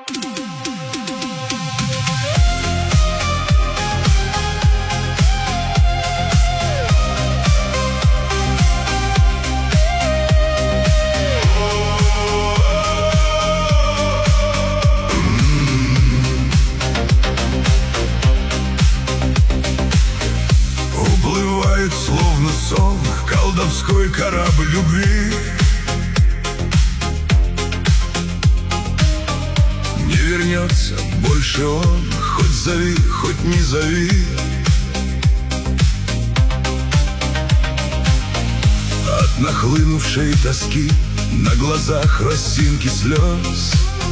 Словно сон, колдовской корабль любви. Не вернется больше он, хоть зови, хоть не зови. От нахлынувшей тоски на глазах росинки слез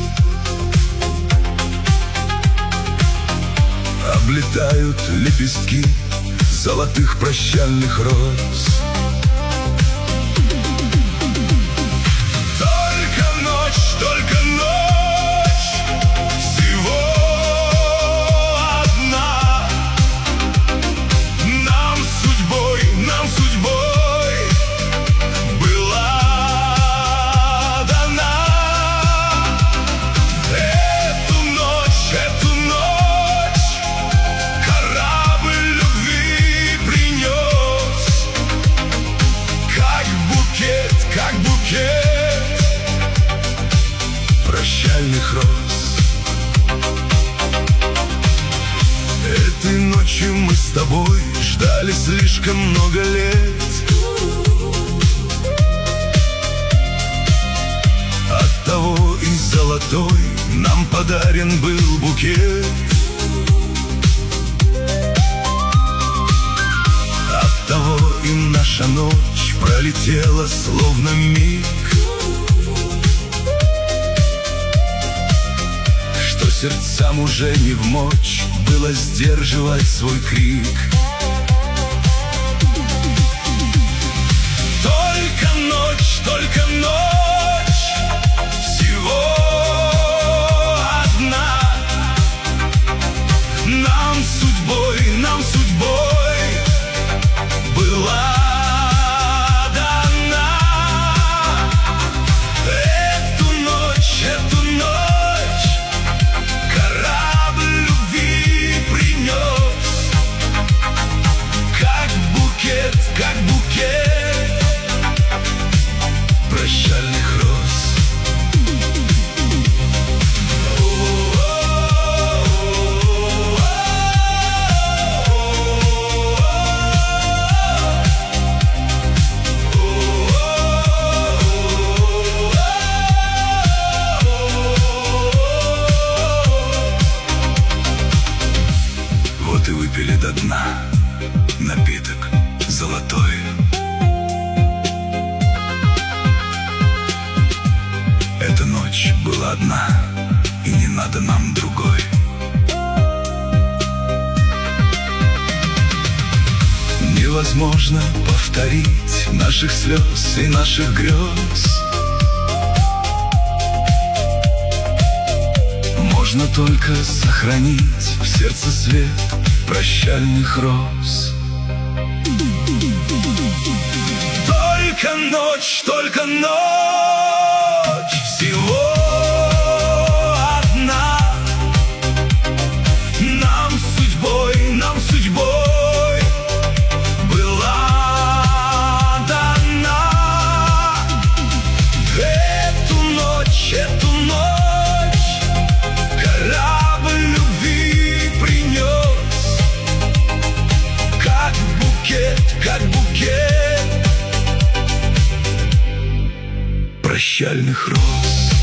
облетают лепестки золотых прощальных роз. Только ночь, всего одна. Нам судьбой была дана. Эту ночь корабль любви принес, как букет прощальных роз. Этой ночью мы с тобой ждали слишком много лет. Оттого и золотой нам подарен был букет. Оттого и наша ночь пролетела словно миг, что сердцам уже не вмочь было сдерживать свой крик. Только ночь, всего одна. Нам судьбой была дана. Эту ночь корабль любви принес, как букет прощальных роз. Вот и выпили до дна напиток золотой. Эта ночь была одна, и не надо нам другой. Невозможно повторить наших слез и наших грез. Можно только сохранить в сердце свет прощальных роз. Только ночь, всего одна. Нам судьбой была дана. Эту ночь корабль любви принес, как букет прощальных роз.